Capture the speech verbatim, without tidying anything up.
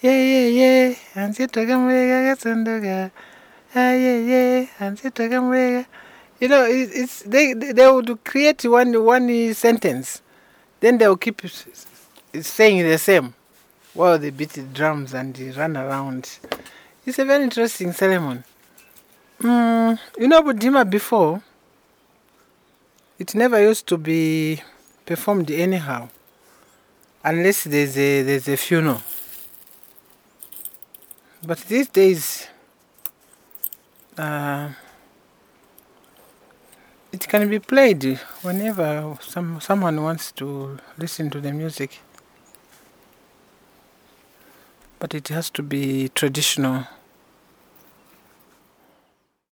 Yeah, yeah, yeah. And you took him away, yeah, yeah, yeah. And you took him away. You know, it, it's they they they would create one one sentence, then they will keep s- s- saying the same while they beat the drums and they run around. It's a very interesting ceremony. Mm, you know, Budima before, it never used to be performed anyhow, unless there's a there's a funeral. But these days, uh, it can be played whenever some someone wants to listen to the music. But it has to be traditional.